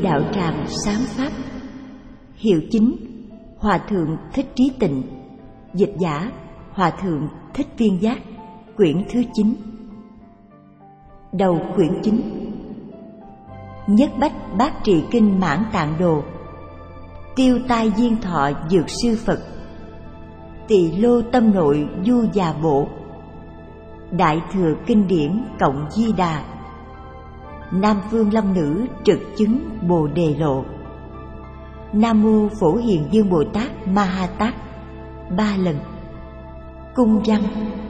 đạo tràng sám pháp. Hiệu chính: Hòa thượng Thích Trí Tịnh. Dịch giả: Hòa thượng Thích Viên Giác. Quyển thứ 9. Đầu quyển chính: Nhất bách bát trì kinh Mãn Tạng Đồ. Tiêu tai diên thọ dược sư Phật. Tỳ lô tâm nội du già bộ. Đại thừa kinh điển cộng Di Đà. Nam phương long nữ trực chứng Bồ Đề Lộ. Nam mô Phổ Hiền Dương Bồ Tát Ma Ha Tát 3 lần. Cung văn: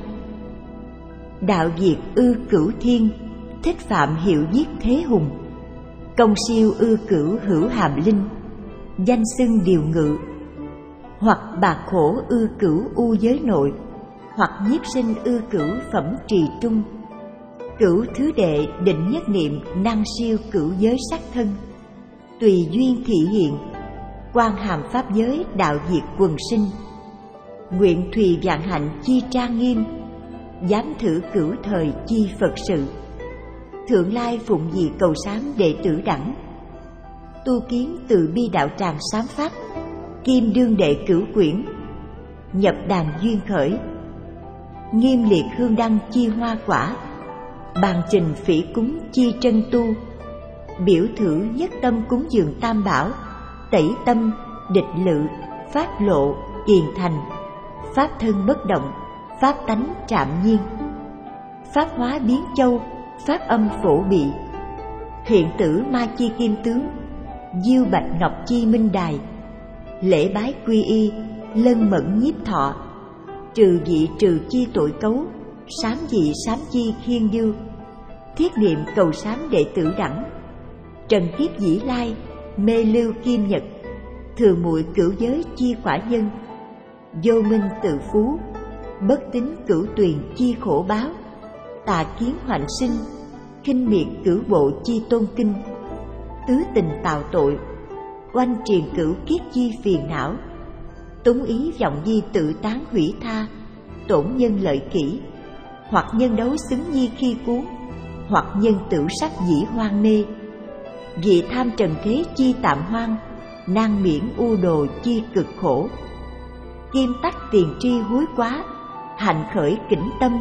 Đạo diệt ư cửu thiên, thích phạm hiệu giết thế hùng. Công siêu ư cửu hữu hàm linh, danh xưng điều ngự. Hoặc bạc khổ ư cửu u giới nội, hoặc nhiếp sinh ư cửu phẩm trì trung. Cửu thứ đệ định nhất niệm, năng siêu cửu giới sắc thân. Tùy duyên thị hiện, quan hàm pháp giới đạo diệt quần sinh. Nguyện thùy vạn hạnh chi trang nghiêm, dám thử cửu thời chi Phật sự. Thượng lai phụng gì cầu sám đệ tử đẳng. Tu kiến từ bi đạo tràng sám pháp, kim đương đệ cửu quyển. Nhập đàn duyên khởi, nghiêm liệt hương đăng chi hoa quả. Bàn trình phỉ cúng chi trân tu, biểu thử nhất tâm cúng dường tam bảo. Tẩy tâm, địch lự, pháp lộ, kiền thành. Pháp thân bất động, pháp tánh trạm nhiên. Pháp hóa biến châu, pháp âm phổ bị. Hiện tử ma chi kim tướng, diêu bạch ngọc chi minh đài. Lễ bái quy y, lân mẫn nhiếp thọ. Trừ dị trừ chi tội cấu, sám dị sám chi khiên điêu. Thiết niệm cầu sám đệ tử đẳng. Trần kiếp dĩ lai, mê lưu kim nhật. Thường muội cửu giới chi quả nhân. Vô minh tự phú, bất tín cửu tuyền chi khổ báo. Tà kiến hoạnh sinh, khinh miệt cửu bộ chi tôn kinh. Tứ tình tạo tội, oanh triền cửu kiết chi phiền não. Túng ý vọng di tự tán hủy tha, tổn nhân lợi kỹ. Hoặc nhân đấu xứng nhi khi cuốn, hoặc nhân tử sắc dĩ hoang mê. Vì tham trần thế chi tạm hoang, nan miễn u đồ chi cực khổ. Kim tắc tiền tri húi quá, hạnh khởi kỉnh tâm.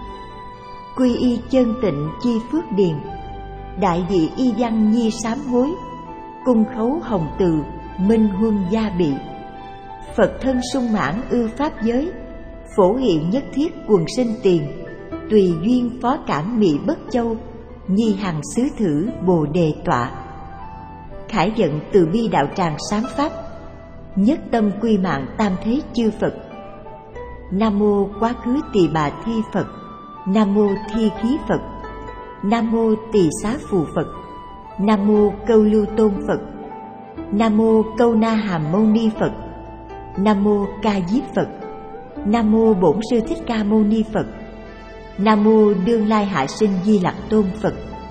Quy y chân tịnh chi phước điền, đại dị y văn nhi sám hối. Cung khấu hồng từ, minh huân gia bị. Phật thân sung mãn ư pháp giới, phổ hiện nhất thiết quần sinh tiền. Tùy duyên phó cảm mị bất châu, nhi hằng xứ thử bồ đề tọa. Khải vận từ bi đạo tràng sám pháp, nhất tâm quy mạng tam thế chư Phật. Nam mô quá khứ tỳ bà thi Phật. Nam mô thi khí Phật. Nam mô tỳ xá phù Phật. Nam mô câu lưu tôn Phật. Nam mô câu na hàm mâu ni Phật. Nam mô ca diếp Phật. Nam mô bổn sư thích ca mâu ni Phật. Nam mô đương lai hạ sinh di lặc tôn Phật.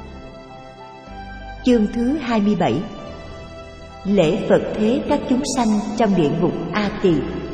Chương thứ 27. Lễ Phật thế các chúng sanh trong địa ngục A Tỳ.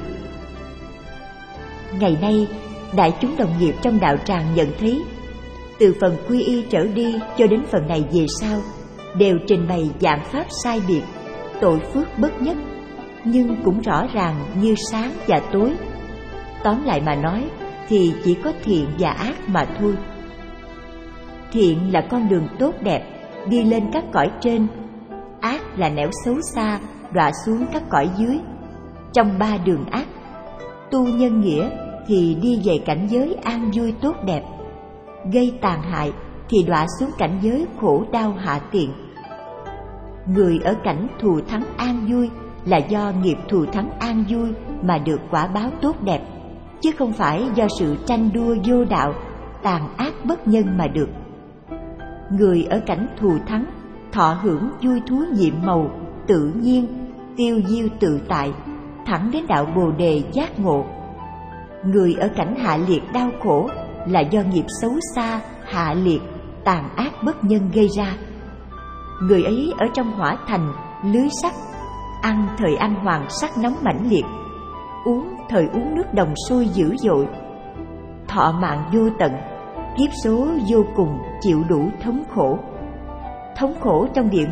Ngày nay, đại chúng đồng nghiệp trong đạo tràng nhận thấy, từ phần quy y trở đi cho đến phần này về sau, đều trình bày dạng pháp sai biệt, tội phước bất nhất, nhưng cũng rõ ràng như sáng và tối. Tóm lại mà nói thì chỉ có thiện và ác mà thôi. Thiện là con đường tốt đẹp, đi lên các cõi trên. Ác là nẻo xấu xa, đọa xuống các cõi dưới. Trong ba đường ác, tu nhân nghĩa thì đi về cảnh giới an vui tốt đẹp, gây tàn hại thì đọa xuống cảnh giới khổ đau hạ tiện. Người ở cảnh thù thắng an vui là do nghiệp thù thắng an vui mà được quả báo tốt đẹp, chứ không phải do sự tranh đua vô đạo, tàn ác bất nhân mà được. Người ở cảnh thù thắng thọ hưởng vui thú nhiệm màu, tự nhiên, tiêu diêu tự tại, thẳng đến đạo Bồ đề giác ngộ. Người ở cảnh hạ liệt đau khổ là do nghiệp xấu xa, hạ liệt, tàn ác bất nhân gây ra. Người ấy ở trong hỏa thành, lưới sắt, ăn thời ăn hoàng sắc nóng mãnh liệt, uống thời uống nước đồng sôi dữ dội. Thọ mạng vô tận, kiếp số vô cùng, chịu đủ thống khổ. Thống khổ trong địa ngục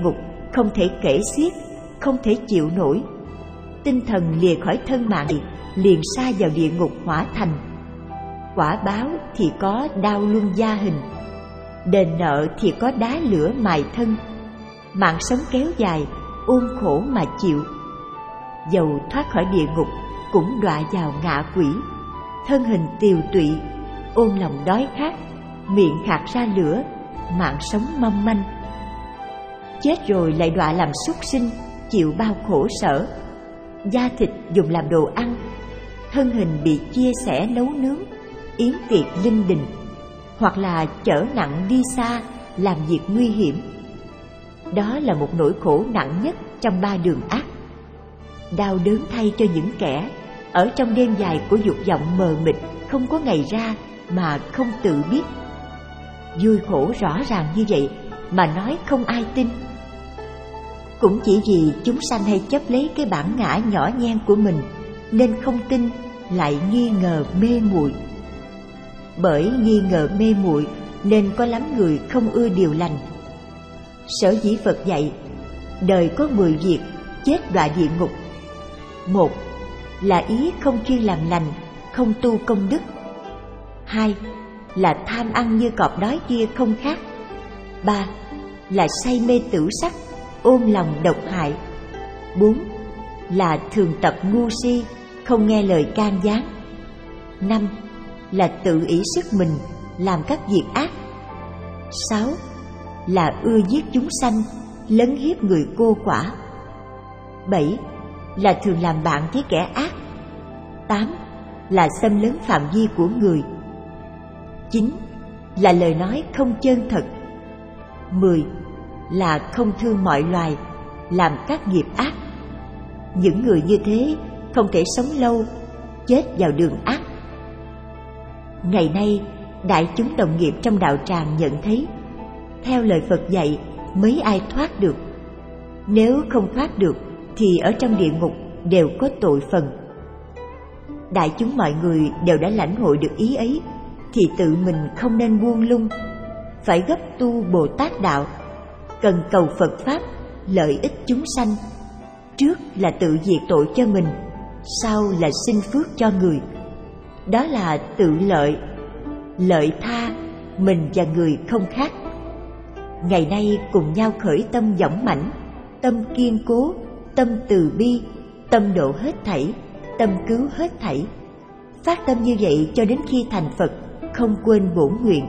không thể kể xiết, không thể chịu nổi. Tinh thần lìa khỏi thân mạng liền sa vào địa ngục hỏa thành. Quả báo thì có đao luân gia hình, đền nợ thì có đá lửa mài thân. Mạng sống kéo dài, ôm khổ mà chịu. Dầu thoát khỏi địa ngục cũng đọa vào ngạ quỷ. Thân hình tiều tụy, ôm lòng đói khát, miệng khạc ra lửa, mạng sống mong manh. Chết rồi lại đọa làm súc sinh, chịu bao khổ sở. Da thịt dùng làm đồ ăn, thân hình bị chia sẻ nấu nướng, yến tiệc linh đình, hoặc là chở nặng đi xa, làm việc nguy hiểm. Đó là một nỗi khổ nặng nhất trong ba đường ác. Đau đớn thay cho những kẻ ở trong đêm dài của dục vọng mờ mịt, không có ngày ra mà không tự biết. Vui khổ rõ ràng như vậy mà nói không ai tin. Cũng chỉ vì chúng sanh hay chấp lấy cái bản ngã nhỏ nhen của mình nên không tin, lại nghi ngờ mê muội. Bởi nghi ngờ mê muội nên có lắm người không ưa điều lành. Sở dĩ Phật dạy đời có 10 việc chết đọa địa ngục. 1. Là ý không chuyên làm lành, không tu công đức. 2. Là tham ăn như cọp đói kia không khác. 3. Là say mê tửu sắc, ôm lòng độc hại. 4. Là thường tập ngu si, không nghe lời can gián. 5. Là tự ỷ sức mình, làm các việc ác. 6. Là ưa giết chúng sanh, lấn hiếp người cô quả. 7. Là thường làm bạn với kẻ ác. 8. Là xâm lấn phạm vi của người. 9. Là lời nói không chân thật. 10. Là không thương mọi loài, làm các nghiệp ác. Những người như thế không thể sống lâu, chết vào đường ác. Ngày nay, đại chúng đồng nghiệp trong đạo tràng nhận thấy, theo lời Phật dạy, mấy ai thoát được. Nếu không thoát được, thì ở trong địa ngục đều có tội phần. Đại chúng mọi người đều đã lãnh hội được ý ấy, thì tự mình không nên buông lung, phải gấp tu Bồ Tát đạo, cần cầu Phật Pháp, lợi ích chúng sanh. Trước là tự diệt tội cho mình, sau là sinh phước cho người. Đó là tự lợi, lợi tha, mình và người không khác. Ngày nay cùng nhau khởi tâm dõng mãnh, tâm kiên cố, tâm từ bi, tâm độ hết thảy, tâm cứu hết thảy. Phát tâm như vậy cho đến khi thành Phật, không quên bổn nguyện.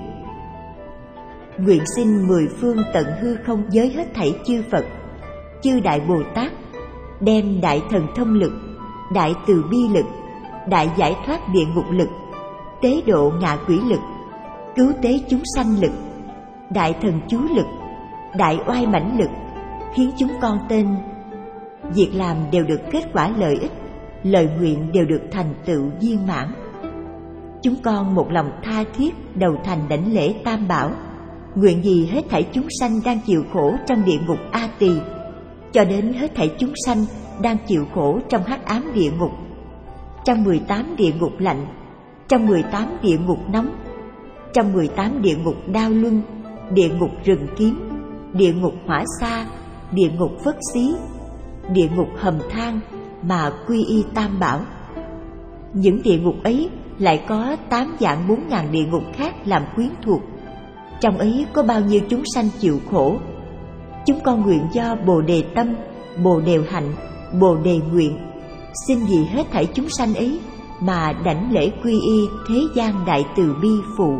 Nguyện xin 10 phương tận hư không giới hết thảy chư Phật, chư Đại Bồ Tát, đem đại thần thông lực, đại từ bi lực, đại giải thoát địa ngục lực, tế độ ngạ quỷ lực, cứu tế chúng sanh lực, đại thần chú lực, đại oai mãnh lực, khiến chúng con tên. Việc làm đều được kết quả lợi ích, lời nguyện đều được thành tựu viên mãn. Chúng con một lòng tha thiết đầu thành đảnh lễ Tam Bảo, nguyện gì hết thảy chúng sanh đang chịu khổ trong địa ngục A Tỳ, cho đến hết thảy chúng sanh đang chịu khổ trong hắc ám địa ngục, trong 18 địa ngục lạnh, trong 18 địa ngục nóng, trong 18 địa ngục đao luân, địa ngục rừng kiếm, địa ngục hỏa xa, địa ngục phất xí, địa ngục hầm than mà quy y Tam Bảo. Những địa ngục ấy lại có 8 vạn 4.000 địa ngục khác làm quyến thuộc. Trong ấy có bao nhiêu chúng sanh chịu khổ. Chúng con nguyện do Bồ Đề tâm, Bồ Đề hạnh, Bồ Đề nguyện, xin vì hết thảy chúng sanh ấy mà đảnh lễ quy y thế gian đại từ bi phụ.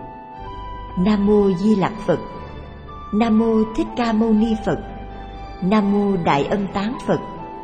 Nam mô Di Lặc Phật. Nam mô Thích Ca Mâu Ni Phật. Nam mô Đại Ân Tán Phật.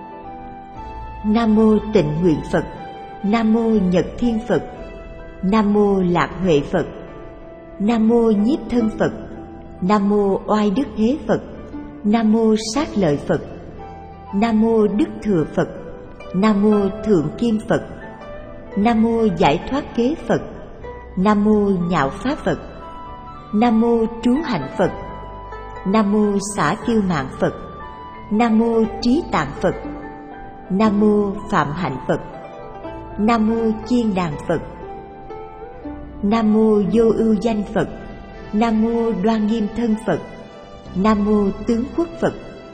Nam mô Tịnh Nguyện Phật. Nam mô Nhật Thiên Phật. Nam mô Lạc Huệ Phật. Nam mô Nhiếp Thân Phật. Nam mô Oai Đức Thế Phật. Nam mô Sát Lợi Phật. Nam mô Đức Thừa Phật. Nam mô Thượng Kim Phật. Nam mô Giải Thoát Kế Phật. Nam mô Nhạo Pháp Phật. Nam mô Trú Hạnh Phật. Nam mô Xả Kiêu Mạng Phật. Nam mô Trí Tạng Phật. Nam mô Phạm Hạnh Phật. Nam mô Chiên Đàn Phật. Nam mô Vô Ưu Danh Phật. Nam mô Đoan Nghiêm Thân Phật. Nam mô Tướng Quốc Phật.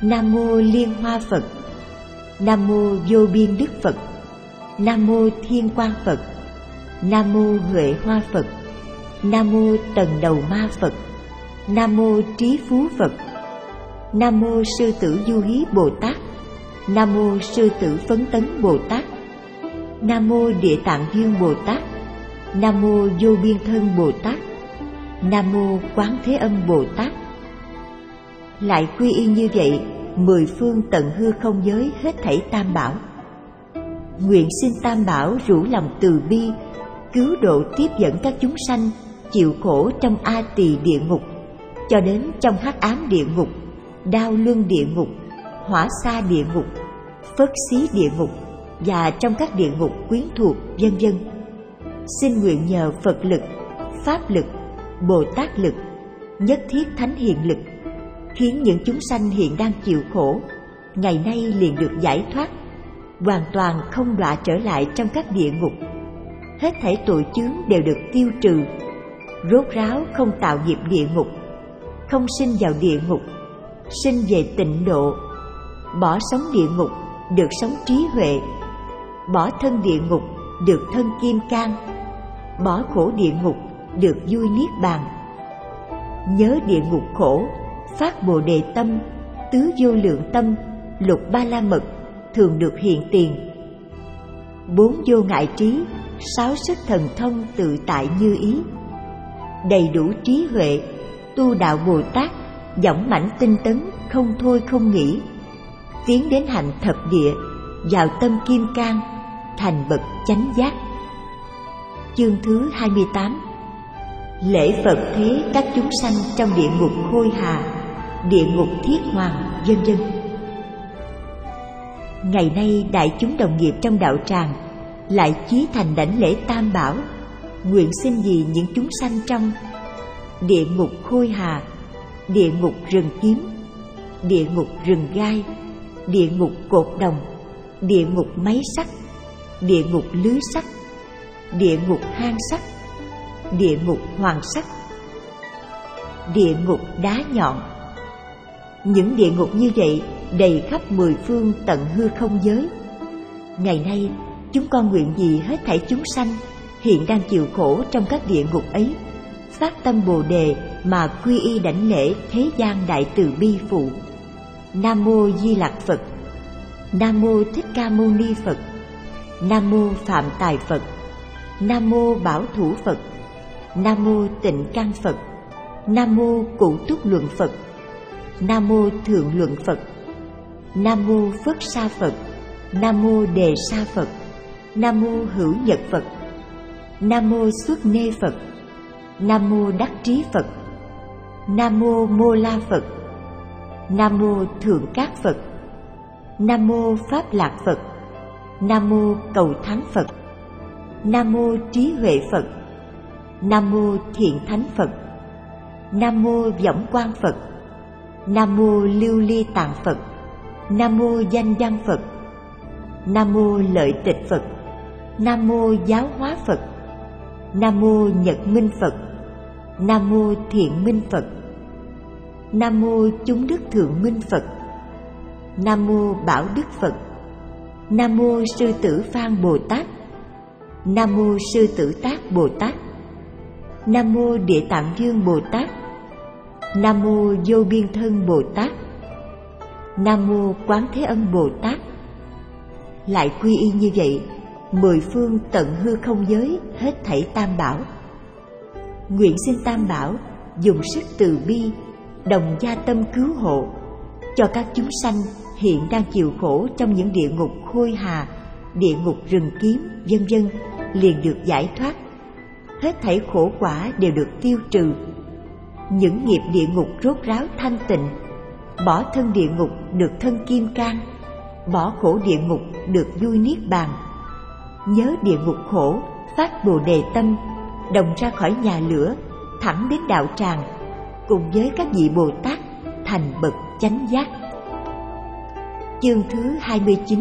Nam mô Liên Hoa Phật. Nam mô Vô Biên Đức Phật. Nam mô Thiên Quang Phật. Nam mô Huệ Hoa Phật. Nam mô Tần Đầu Ma Phật. Nam mô Trí Phú Phật. Nam mô Sư Tử Du Hí Bồ Tát. Nam mô Sư Tử Phấn Tấn Bồ Tát. Nam mô Địa Tạng Dương Bồ Tát. Nam mô Vô Biên Thân Bồ Tát. Nam mô Quán Thế Âm Bồ Tát. Lại quy y như vậy 10 phương tận hư không giới hết thảy tam bảo. Nguyện xin tam bảo rủ lòng từ bi, cứu độ tiếp dẫn các chúng sanh chịu khổ trong A Tỳ địa ngục, cho đến trong hắc ám địa ngục, đao luân địa ngục, hỏa sa địa ngục, phất xí địa ngục và trong các địa ngục quyến thuộc, vân vân. Xin nguyện nhờ Phật lực, Pháp lực, Bồ Tát lực, nhất thiết thánh hiền lực, khiến những chúng sanh hiện đang chịu khổ ngày nay liền được giải thoát, hoàn toàn không đọa trở lại trong các địa ngục. Hết thảy tội chướng đều được tiêu trừ, rốt ráo không tạo nghiệp địa ngục, không sinh vào địa ngục, sinh về tịnh độ, bỏ sống địa ngục được sống trí huệ, bỏ thân địa ngục được thân kim cang, bỏ khổ địa ngục được vui niết bàn. Nhớ địa ngục khổ, phát Bồ Đề tâm, tứ vô lượng tâm, lục ba la mật thường được hiện tiền. 4 vô ngại trí, 6 sức thần thông tự tại như ý. Đầy đủ trí huệ, tu đạo Bồ Tát, dõng mãnh tinh tấn, không thôi không nghỉ, tiến đến hạnh thập địa, vào tâm kim cang, thành bậc chánh giác. Chương thứ 28. Lễ Phật thế các chúng sanh trong địa ngục Khôi Hà, địa ngục Thiết Hoàng, vân vân. Ngày nay đại chúng đồng nghiệp trong đạo tràng lại chí thành đảnh lễ tam bảo, nguyện xin vì những chúng sanh trong địa ngục Khôi Hà, địa ngục rừng kiếm, địa ngục rừng gai, địa ngục cột đồng, địa ngục máy sắt, địa ngục lưới sắt, địa ngục hang sắt, địa ngục hoàng sắt, địa ngục đá nhọn. Những địa ngục như vậy đầy khắp 10 phương tận hư không giới. Ngày nay chúng con nguyện vì hết thảy chúng sanh hiện đang chịu khổ trong các địa ngục ấy, phát tâm Bồ Đề mà quy y đảnh lễ thế gian đại từ bi phụ. Nam mô Di Lặc Phật. Nam mô Thích Ca Mâu Ni Phật. Nam mô Phạm Tài Phật. Nam mô Bảo Thủ Phật. Nam mô Tịnh Căn Phật. Nam mô Cụ Túc Luận Phật. Nam mô Thượng Luận Phật. Nam mô Phất Sa Phật. Nam mô Đề Sa Phật. Nam mô Hữu Nhật Phật. Nam mô Xuất Nê Phật. Nam mô Đắc Trí Phật. Nam mô Mô La Phật. Nam mô Thượng Cát Phật. Nam mô Pháp Lạc Phật. Nam mô Cầu Thắng Phật. Nam mô Trí Huệ Phật. Nam mô Thiện Thánh Phật. Nam mô Võng Quang Phật. Nam mô Lưu Ly Tạng Phật. Nam mô Danh Văn Phật. Nam mô Lợi Tịch Phật. Nam mô Giáo Hóa Phật. Nam mô Nhật Minh Phật. Nam mô Thiện Minh Phật. Nam mô Chúng Đức Thượng Minh Phật. Nam mô Bảo Đức Phật. Nam mô Sư Tử Phan Bồ Tát. Nam mô Sư Tử Tác Bồ Tát. Nam mô Địa Tạng Dương Bồ Tát. Nam mô Vô Biên Thân Bồ Tát. Nam mô Quán Thế Âm Bồ Tát. Lại quy y như vậy 10 phương tận hư không giới hết thảy tam bảo. Nguyện xin tam bảo dùng sức từ bi, đồng gia tâm cứu hộ cho các chúng sanh hiện đang chịu khổ trong những địa ngục Khôi Hà, địa ngục rừng kiếm, vân vân, liền được giải thoát. Hết thảy khổ quả đều được tiêu trừ. Những nghiệp địa ngục rốt ráo thanh tịnh, bỏ thân địa ngục được thân kim cang, bỏ khổ địa ngục được vui niết bàn. Nhớ địa ngục khổ, phát Bồ Đề tâm, đồng ra khỏi nhà lửa, thẳng đến đạo tràng, cùng với các vị Bồ Tát thành bậc chánh giác. Chương thứ 29.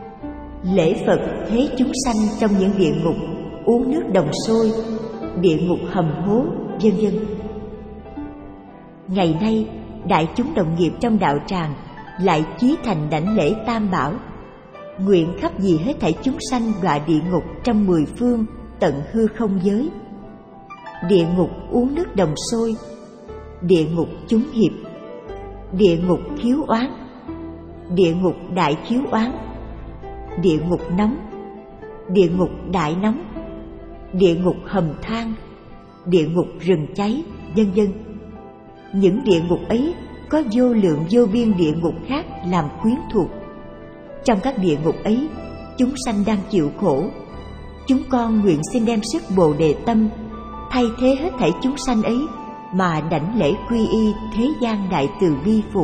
Lễ Phật thế chúng sanh trong những địa ngục uống nước đồng sôi, địa ngục hầm hố, vân vân. Ngày nay đại chúng đồng nghiệp trong đạo tràng lại chí thành đảnh lễ Tam Bảo, nguyện khắp vì hết thảy chúng sanh đọa địa ngục trong 10 phương tận hư không giới. Địa ngục uống nước đồng sôi, địa ngục chúng hiệp, địa ngục khiếu oán, địa ngục đại khiếu oán, địa ngục nóng, địa ngục đại nóng, địa ngục hầm than, địa ngục rừng cháy, vân vân. Những địa ngục ấy có vô lượng vô biên địa ngục khác làm quyến thuộc. Trong các địa ngục ấy, chúng sanh đang chịu khổ. Chúng con nguyện xin đem sức Bồ Đề tâm thay thế hết thảy chúng sanh ấy mà đảnh lễ quy y thế gian đại từ bi phụ.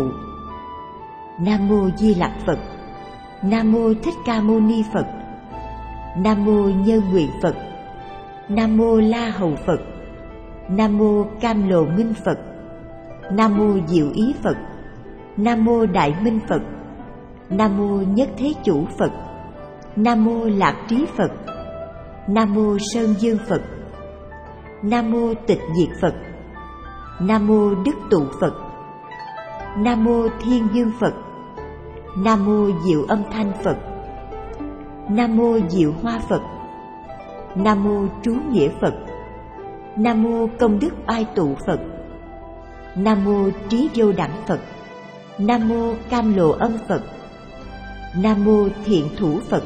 Nam mô Di Lặc Phật. Nam mô Thích Ca Mâu Ni Phật. Nam mô Nhân Nguyện Phật. Nam mô La Hầu Phật. Nam mô Cam Lồ Minh Phật. Nam mô Diệu Ý Phật. Nam mô Đại Minh Phật. Nam mô Nhất Thế Chủ Phật. Nam mô Lạc Trí Phật. Nam mô Sơn Dương Phật. Nam mô Tịch Diệt Phật. Nam mô Đức Tụ Phật. Nam mô Thiên Dương Phật. Nam mô Diệu Âm Thanh Phật. Nam mô Diệu Hoa Phật. Nam mô Trú Nghĩa Phật. Nam mô Công Đức Oai Tụ Phật. Nam mô Trí Vô Đẳng Phật. Nam mô Cam Lồ Âm Phật. Nam mô Thiện Thủ Phật.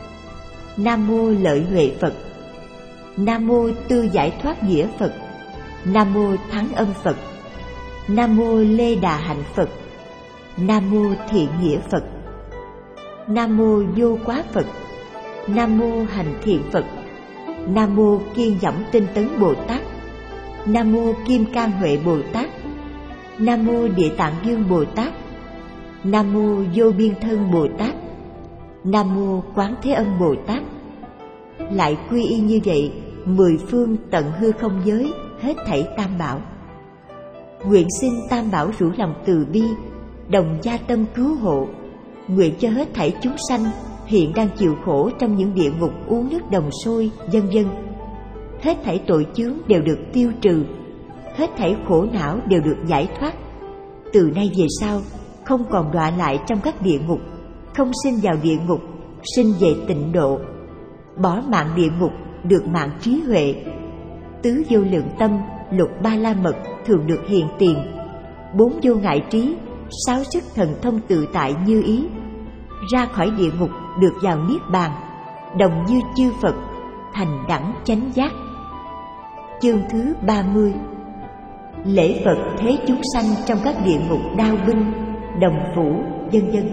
Nam mô Lợi Huệ Phật. Nam mô Tư Giải Thoát Nghĩa Phật. Nam mô Thắng Âm Phật. Nam mô Lê Đà Hạnh Phật. Nam mô Thiện Nghĩa Phật. Nam mô Vô Quá Phật. Nam mô Hành Thiện Phật. Nam mô Kiên Dõng Tinh Tấn Bồ Tát. Nam mô Kim Cang Huệ Bồ Tát. Nam mô Địa Tạng Dương Bồ Tát. Nam mô Vô Biên Thân Bồ Tát. Nam mô Quán Thế Âm Bồ Tát. Lại quy y như vậy 10 phương tận hư không giới hết thảy Tam Bảo. Nguyện xin Tam Bảo rủ lòng từ bi, đồng gia tâm cứu hộ, nguyện cho hết thảy chúng sanh hiện đang chịu khổ trong những địa ngục uống nước đồng sôi, vân vân. Hết thảy tội chướng đều được tiêu trừ, hết thảy khổ não đều được giải thoát. Từ nay về sau không còn đọa lại trong các địa ngục, không sinh vào địa ngục, sinh về tịnh độ, bỏ mạng địa ngục được mạng trí huệ. Tứ vô lượng tâm, lục ba la mật thường được hiền tiền, 4 vô ngại trí, 6 sức thần thông tự tại như ý. Ra khỏi địa ngục được vào niết bàn, đồng như chư Phật, thành đẳng chánh giác. Chương thứ 30. Lễ Phật thế chúng sanh trong các địa ngục đao binh, đồng phủ, vân vân.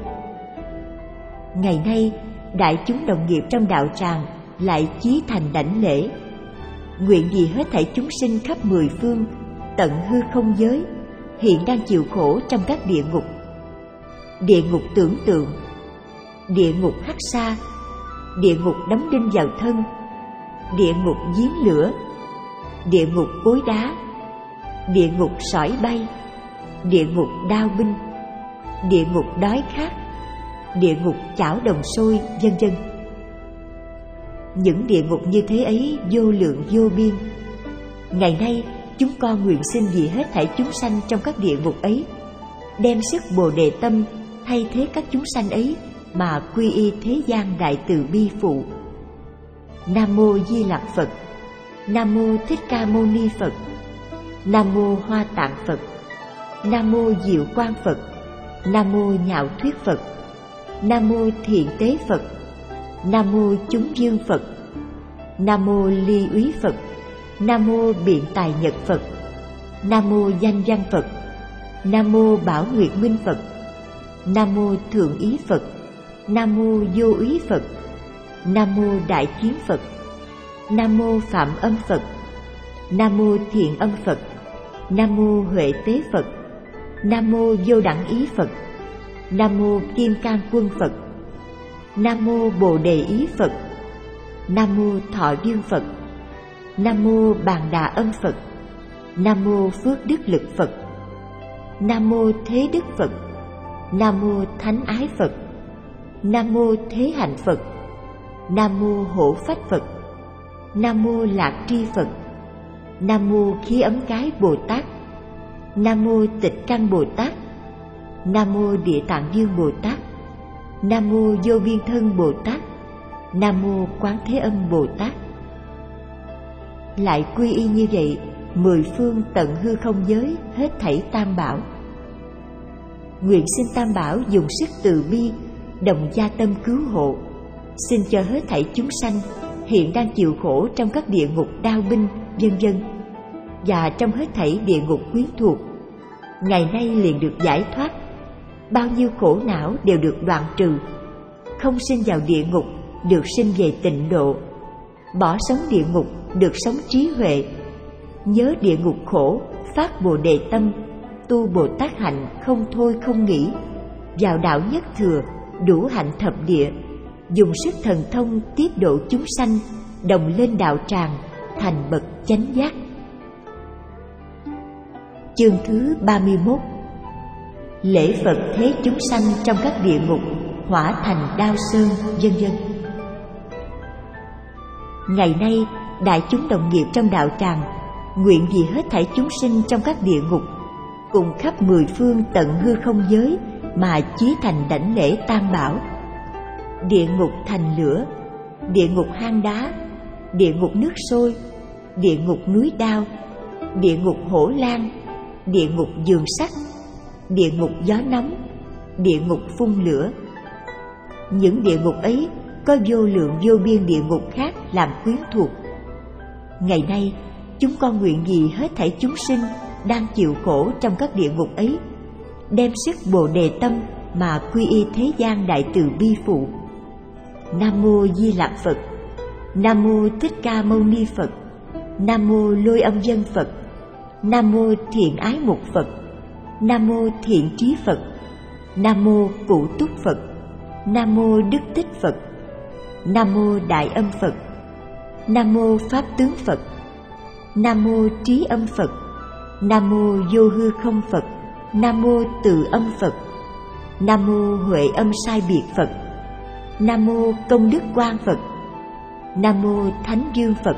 Ngày nay, đại chúng đồng nghiệp trong đạo tràng lại chí thành đảnh lễ, nguyện vì hết thảy chúng sinh khắp 10 phương tận hư không giới hiện đang chịu khổ trong các địa ngục: địa ngục tưởng tượng, địa ngục hắc sa, địa ngục đóng đinh vào thân, địa ngục giếng lửa, địa ngục cối đá, địa ngục sỏi bay, địa ngục đao binh, địa ngục đói khát, địa ngục chảo đồng sôi, vân vân. Những địa ngục như thế ấy vô lượng vô biên. Ngày nay chúng con nguyện xin vì hết thảy chúng sanh trong các địa ngục ấy, đem sức Bồ Đề tâm thay thế các chúng sanh ấy mà quy y thế gian đại từ bi phụ. Nam mô Di Lặc Phật. Nam mô Thích Ca Mâu Ni Phật. Nam mô Hoa Tạng Phật. Nam mô Diệu Quang Phật. Nam mô Nhạo Thuyết Phật. Nam mô Thiện Tế Phật. Nam mô Chúng Dương Phật. Nam mô Ly Úy Phật. Nam mô Biện Tài Nhật Phật. Nam mô Danh Văn Phật. Nam mô Bảo Nguyệt Minh Phật. Nam mô Thượng Ý Phật. Nam mô Vô Úy Phật. Nam mô Đại Kiến Phật. Nam mô Phạm Âm Phật. Nam mô Thiện Âm Phật. Nam mô Huệ Tế Phật. Nam mô Vô Đẳng Ý Phật. Nam mô Kim Cang Quân Phật. Nam mô Bồ Đề Ý Phật. Nam mô Thọ Dương Phật. Nam mô Bàn Đà Âm Phật. Nam mô Phước Đức Lực Phật. Nam mô Thế Đức Phật. Nam mô Thánh Ái Phật. Nam mô Thế Hạnh Phật. Nam mô Hộ Phách Phật. Nam mô Lạc Tri Phật. Nam mô Khí Ấm Cái Bồ Tát. Nam mô Tịch Căn Bồ Tát. Nam mô Địa Tạng Dương Bồ Tát, Nam mô Vô Biên Thân Bồ Tát, Nam mô Quán Thế Âm Bồ Tát. Lại quy y như vậy 10 phương tận hư không giới hết thảy tam bảo. Nguyện xin tam bảo dùng sức từ bi đồng gia tâm cứu hộ, xin cho hết thảy chúng sanh hiện đang chịu khổ trong các địa ngục đao binh vân vân và trong hết thảy địa ngục quyến thuộc, ngày nay liền được giải thoát. Bao nhiêu khổ não đều được đoạn trừ, không sinh vào địa ngục, được sinh về tịnh độ, bỏ sống địa ngục, được sống trí huệ, nhớ địa ngục khổ, phát Bồ Đề tâm, tu Bồ Tát hạnh không thôi không nghỉ, vào đạo nhất thừa, đủ hạnh thập địa, dùng sức thần thông tiếp độ chúng sanh, đồng lên đạo tràng, thành bậc chánh giác. Chương thứ 31. Lễ Phật thế chúng sanh trong các địa ngục, hỏa thành đao sơn, vân vân. Ngày nay, đại chúng đồng nghiệp trong đạo tràng nguyện vì hết thảy chúng sinh trong các địa ngục, cùng khắp 10 phương tận hư không giới mà chí thành đảnh lễ tam bảo. Địa ngục thành lửa, địa ngục hang đá, địa ngục nước sôi, địa ngục núi đao, địa ngục hổ lang, địa ngục giường sắt, địa ngục gió nóng, địa ngục phun lửa. Những địa ngục ấy có vô lượng vô biên địa ngục khác làm quyến thuộc. Ngày nay, chúng con nguyện vì hết thảy chúng sinh đang chịu khổ trong các địa ngục ấy, đem sức Bồ Đề tâm mà quy y thế gian đại từ bi phụ. Nam mô Di Lặc Phật, Nam mô Thích Ca Mâu Ni Phật, Nam mô Lôi Âm Dân Phật, Nam mô Thiện Ái Mục Phật, Nam mô Thiện Trí Phật, Nam mô Cụ Túc Phật, Nam mô Đức Tích Phật, Nam mô Đại Âm Phật, Nam mô Pháp Tướng Phật, Nam mô Trí Âm Phật, Nam mô Vô Hư Không Phật, Nam mô Từ Âm Phật, Nam mô Huệ Âm Sai Biệt Phật, Nam mô Công Đức Quang Phật, Nam mô Thánh Dương Phật,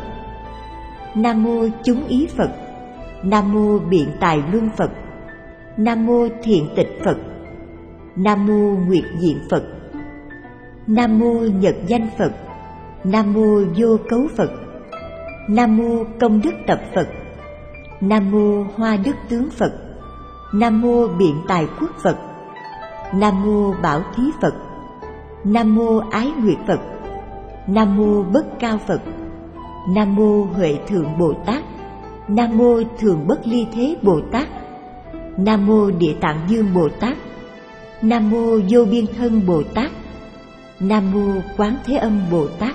Nam mô Chúng Ý Phật, Nam mô Biện Tài Luân Phật, Nam mô Thiện Tịch Phật, Nam mô Nguyệt Diện Phật, Nam mô Nhật Danh Phật, Nam mô Vô Cấu Phật, Nam mô Công Đức Tập Phật, Nam mô Hoa Đức Tướng Phật, Nam mô Biện Tài Quốc Phật, Nam mô Bảo Thí Phật, Nam mô Ái Nguyệt Phật, Nam mô Bất Cao Phật, Nam mô Huệ Thượng Bồ Tát, Nam mô Thường Bất Ly Thế Bồ Tát, Nam mô Địa Tạng Dương Bồ Tát, Nam mô Vô Biên Thân Bồ Tát, Nam mô Quán Thế Âm Bồ Tát.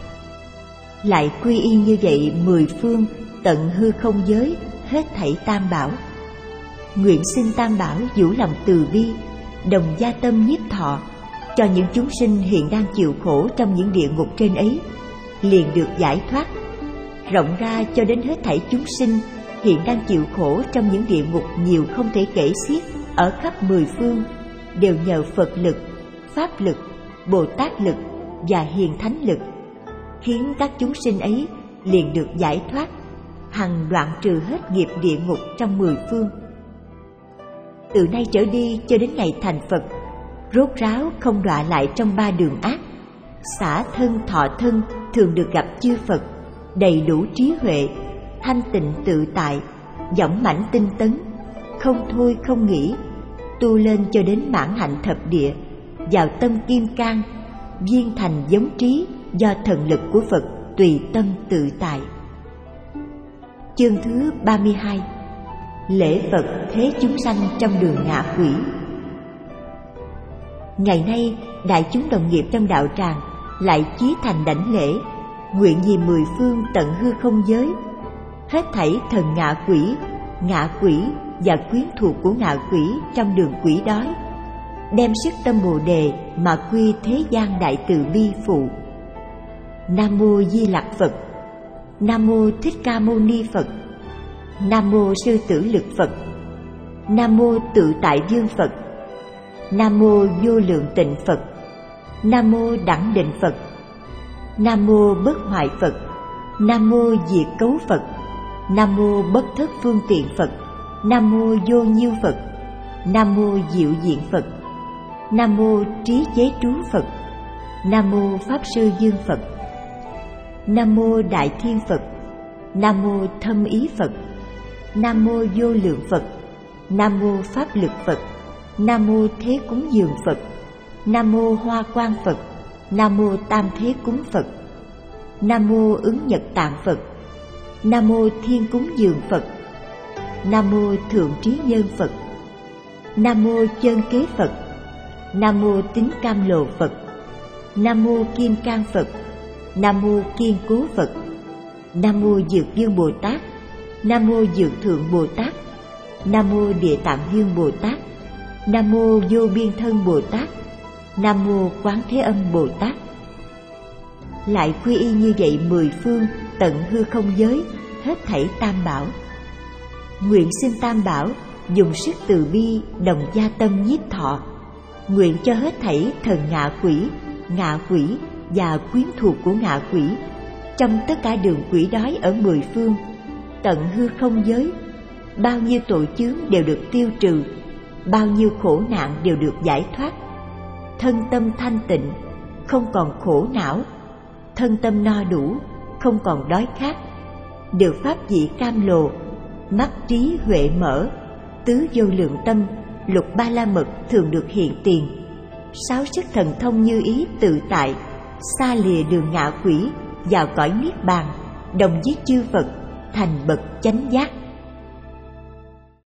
Lại quy y như vậy 10 phương tận hư không giới hết thảy tam bảo. Nguyện xin tam bảo vũ lòng từ bi, đồng gia tâm nhiếp thọ, cho những chúng sinh hiện đang chịu khổ trong những địa ngục trên ấy liền được giải thoát, rộng ra cho đến hết thảy chúng sinh hiện đang chịu khổ trong những địa ngục nhiều không thể kể xiết ở khắp 10 phương, đều nhờ Phật lực, Pháp lực, Bồ Tát lực và Hiền Thánh lực, khiến các chúng sinh ấy liền được giải thoát, hằng đoạn trừ hết nghiệp địa ngục trong 10 phương. Từ nay trở đi cho đến ngày thành Phật, rốt ráo không đọa lại trong 3 đường ác, xả thân thọ thân thường được gặp chư Phật, đầy đủ trí huệ, thanh tịnh tự tại, dõng mãnh tinh tấn, không thôi không nghỉ, tu lên cho đến mãn hạnh thập địa, vào tâm kim cang, viên thành giống trí do thần lực của Phật tùy tâm tự tại. Chương thứ 32. Lễ Phật thế chúng sanh trong đường ngạ quỷ. Ngày nay, đại chúng đồng nghiệp trong đạo tràng lại chí thành đảnh lễ, nguyện vì 10 phương tận hư không giới, hết thảy thần ngạ quỷ và quyến thuộc của ngạ quỷ trong đường quỷ đói, đem sức tâm Bồ Đề mà quy thế gian đại từ bi phụ. Nam mô Di Lặc Phật, Nam mô Thích Ca Mâu Ni Phật, Nam mô Sư Tử Lực Phật, Nam mô Tự Tại Dương Phật, Nam mô Vô Lượng Tịnh Phật, Nam mô Đẳng Định Phật, Nam mô Bất Hoại Phật, Nam mô Diệt Cấu Phật, Nam mô Bất Thất Phương Tiện Phật, Nam mô Vô Nhiêu Phật, Nam mô Diệu Diện Phật. Nam mô Trí Chế Trú Phật. Nam mô Pháp Sư Dương Phật. Nam mô Đại Thiên Phật. Nam mô Thâm Ý Phật. Nam mô Vô Lượng Phật. Nam mô Pháp Lực Phật. Nam mô Thế Cúng Dường Phật. Nam mô Hoa Quang Phật. Nam mô Tam Thế Cúng Phật. Nam mô Ứng Nhật Tạng Phật. Nam mô Thiên Cúng Dường Phật. Nam mô Thượng Trí Nhân Phật. Nam mô Chân Kế Phật. Nam mô Tín Cam Lồ Phật. Nam mô Kim Cang Phật. Nam mô Kiên Cố Phật. Nam mô Dược Dương Bồ Tát. Nam mô Dược Thượng Bồ Tát. Nam mô Địa Tạng Dương Bồ Tát. Nam mô Vô Biên Thân Bồ Tát. Nam mô Quán Thế Âm Bồ Tát. Lại quy y như vậy 10 phương tận hư không giới, hết thảy tam bảo. Nguyện xin tam bảo dùng sức từ bi đồng gia tâm nhiếp thọ, nguyện cho hết thảy thần ngạ quỷ và quyến thuộc của ngạ quỷ trong tất cả đường quỷ đói ở 10 phương tận hư không giới, bao nhiêu tội chướng đều được tiêu trừ, bao nhiêu khổ nạn đều được giải thoát. Thân tâm thanh tịnh, không còn khổ não, thân tâm no đủ, không còn đói khát, được pháp vị cam lồ, mắt trí huệ mở, tứ vô lượng tâm, lục ba la mật thường được hiện tiền, 6 sức thần thông như ý tự tại, xa lìa đường ngạ quỷ, vào cõi niết bàn, đồng với chư Phật, thành bậc chánh giác.